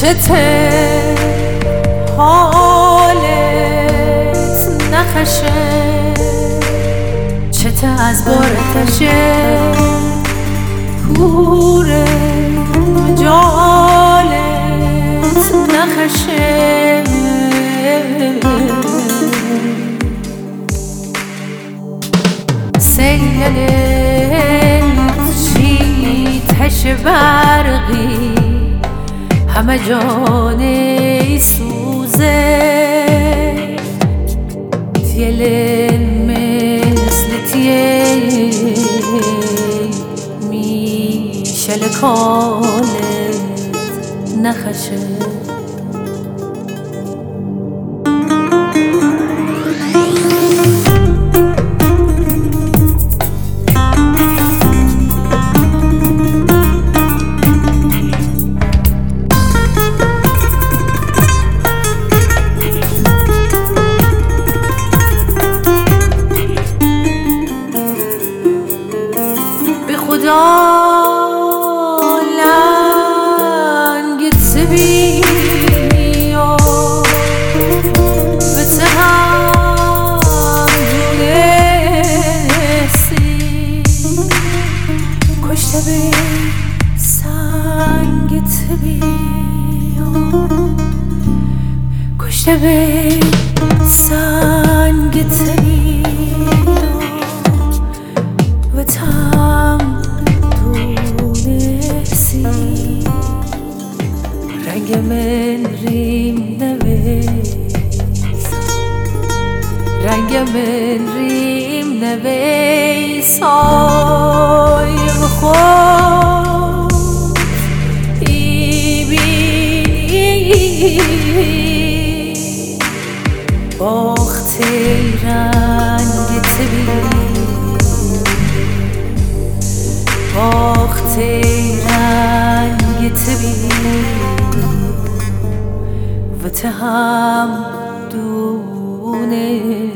دلته حالت نخشه چته از بارتشه کوره جالت نخشه سیل چی تش برقی همه جانه سوزه تیل مثل تیل میشل کالت نخشه لنگ تبی و به تهم دونستی کشته به سنگ تبی کشته به سنگ تبی و تم رنگ من ریم نویس رنگ من ریم نویس های خود ای بینی باختی رنگ تبی باختی رنگ تبی و تهم دونه